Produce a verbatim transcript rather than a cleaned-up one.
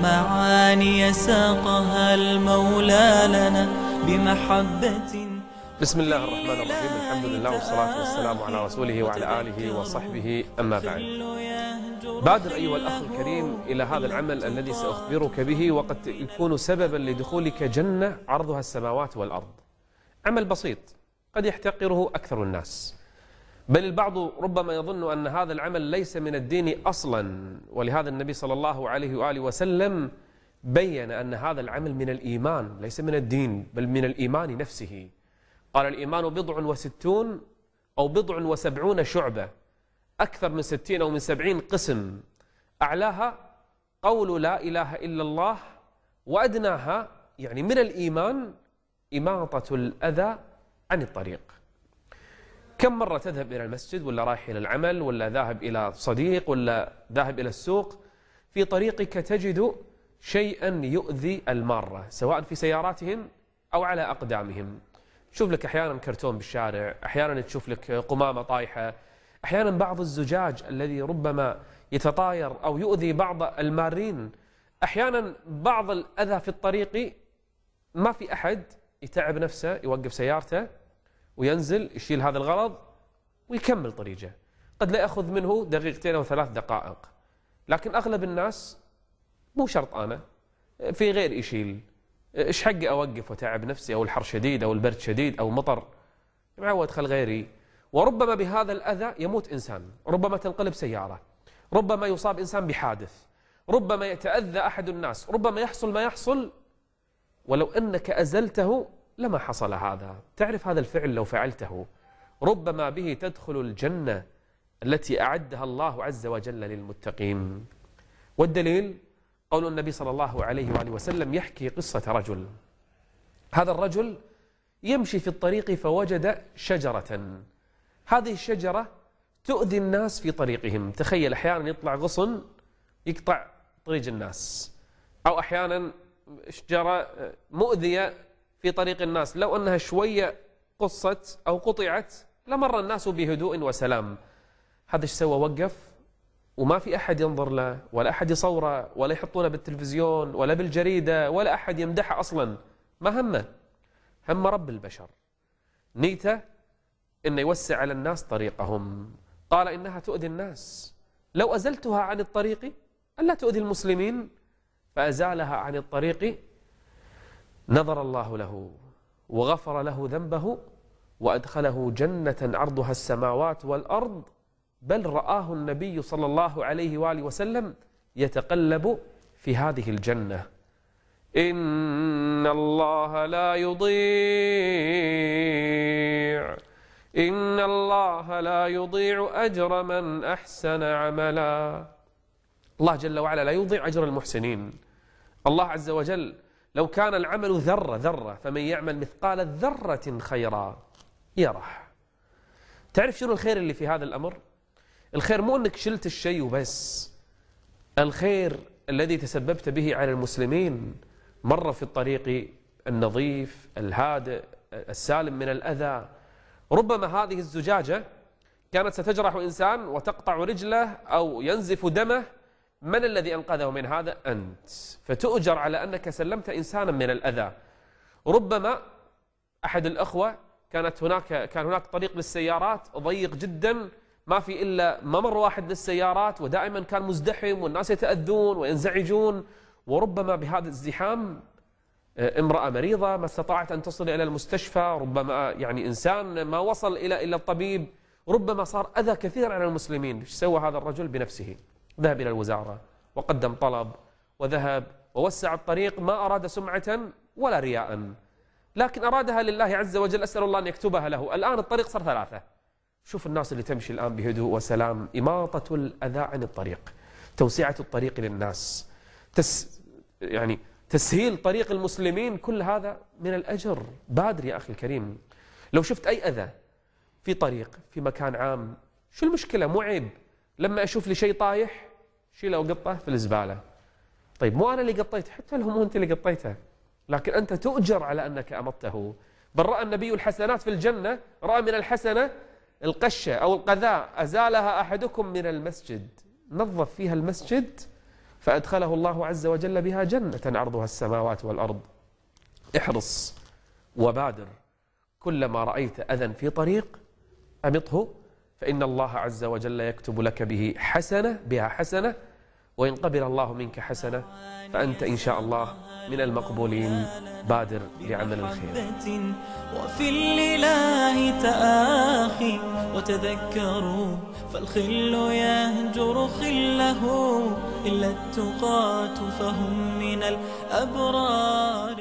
معاني ساقها المولى لنا بمحبة. بسم الله الرحمن الرحيم، الحمد لله والصلاة والسلام على رسوله وعلى آله وصحبه، أما بعد. بادر أيها الأخ الكريم إلى هذا العمل الذي سأخبرك به، وقد يكون سببا لدخولك جنة عرضها السماوات والأرض. عمل بسيط قد يحتقره أكثر الناس، بل البعض ربما يظن أن هذا العمل ليس من الدين أصلا، ولهذا النبي صلى الله عليه وآله وسلم بين أن هذا العمل من الإيمان، ليس من الدين بل من الإيمان نفسه. قال: الإيمان بضع وستون أو بضع وسبعون شعبة، أكثر من ستين أو من سبعين قسم، أعلاها قول لا إله إلا الله، وأدناها يعني من الإيمان إماطة الأذى عن الطريق. كم مرة تذهب إلى المسجد، ولا رايح إلى العمل، ولا ذاهب إلى صديق، ولا ذاهب إلى السوق، في طريقك تجد شيئا يؤذي المارة، سواء في سياراتهم أو على أقدامهم. تشوف لك أحيانا كرتون بالشارع، أحيانا تشوف لك قمامة طايحة، أحيانا بعض الزجاج الذي ربما يتطاير أو يؤذي بعض المارين، أحيانا بعض الأذى في الطريق. ما في أحد يتعب نفسه يوقف سيارته وينزل يشيل هذا الغرض ويكمل طريقه، قد لا يأخذ منه دقيقتين أو ثلاث دقائق. لكن أغلب الناس مو شرط أنا، في غير يشيل، إيش حقي أوقف وتعب نفسي، أو الحر شديد أو البرد شديد أو مطر، معود خل غيري. وربما بهذا الأذى يموت إنسان، ربما تنقلب سيارة، ربما يصاب إنسان بحادث، ربما يتأذى أحد الناس، ربما يحصل ما يحصل، ولو أنك أزلته لما حصل هذا. تعرف هذا الفعل لو فعلته ربما به تدخل الجنة التي أعدها الله عز وجل للمتقين. والدليل قول النبي صلى الله عليه وآله وسلم يحكي قصة رجل. هذا الرجل يمشي في الطريق فوجد شجرة، هذه الشجرة تؤذي الناس في طريقهم. تخيل أحيانا يطلع غصن يقطع طريق الناس، أو أحيانا شجرة مؤذية في طريق الناس، لو أنها شوية قصت أو قطعت لمر الناس بهدوء وسلام. هذا ايش سوى؟ وقف وما في أحد ينظر له، ولا أحد يصوره، ولا يحطونه بالتلفزيون ولا بالجريدة، ولا أحد يمدحه أصلا. ما همه، هم رب البشر، نيته إنه يوسع على الناس طريقهم. قال إنها تؤذي الناس، لو أزلتها عن الطريق ألا تؤذي المسلمين، فأزالها عن الطريق، نظر الله له وغفر له ذنبه وأدخله جنة عرضها السماوات والأرض، بل رآه النبي صلى الله عليه وآله وسلم يتقلب في هذه الجنة. إن الله لا يضيع إن الله لا يضيع أجر من أحسن عملا. الله جل وعلا لا يضيع أجر المحسنين. الله عز وجل لو كان العمل ذرة ذرة، فمن يعمل مثقال ذرة خيرا يره. تعرف شنو الخير اللي في هذا الأمر؟ الخير مو أنك شلت الشيء وبس، الخير الذي تسببت به على المسلمين، مر في الطريق النظيف الهادئ السالم من الأذى. ربما هذه الزجاجة كانت ستجرح إنسان وتقطع رجله أو ينزف دمه، من الذي أنقذه من هذا؟ أنت، فتؤجر على أنك سلمت إنسانا من الأذى. ربما أحد الأخوة كانت هناك كان هناك طريق للسيارات ضيق جدا، ما في إلا ممر واحد للسيارات، ودائما كان مزدحم والناس يتأذون وينزعجون، وربما بهذا الزحام امرأة مريضة ما استطاعت أن تصل إلى المستشفى، ربما يعني إنسان ما وصل إلى إلى الطبيب، ربما صار أذى كثير على المسلمين. ايش سوى هذا الرجل بنفسه؟ ذهب إلى الوزارة وقدم طلب وذهب ووسع الطريق، ما أراد سمعة ولا رياء، لكن أرادها لله عز وجل، أسأل الله أن يكتبها له. الآن الطريق صار ثلاثة. شوف الناس اللي تمشي الآن بهدوء وسلام، إماطة الأذى عن الطريق، توسعة الطريق للناس، تس يعني تسهيل طريق المسلمين، كل هذا من الأجر. بادر يا أخي الكريم، لو شفت أي أذى في طريق في مكان عام، شو المشكلة؟ مو عيب لما أشوف لي شيء طايح شيله وقطه في الزبالة. طيب مو أنا اللي قطيت، حتى لو مو أنت اللي قطيته، لكن أنت تؤجر على أنك أمطته. بل رأى النبي الحسنات في الجنة، رأى من الحسنة القشة أو القذاء أزالها أحدكم من المسجد، نظف فيها المسجد فأدخله الله عز وجل بها جنة عرضها السماوات والأرض. احرص وبادر، كلما رأيت أذى في طريق أمطه، فإن الله عز وجل يكتب لك به حسنة بها حسنة، وإن قبل الله منك حسنة فأنت إن شاء الله من المقبولين. بادر لعمل الخير. وفي الإله تآخي وتذكروا، فالخل يهجر خله إلا التقاة فهم من الأبرار.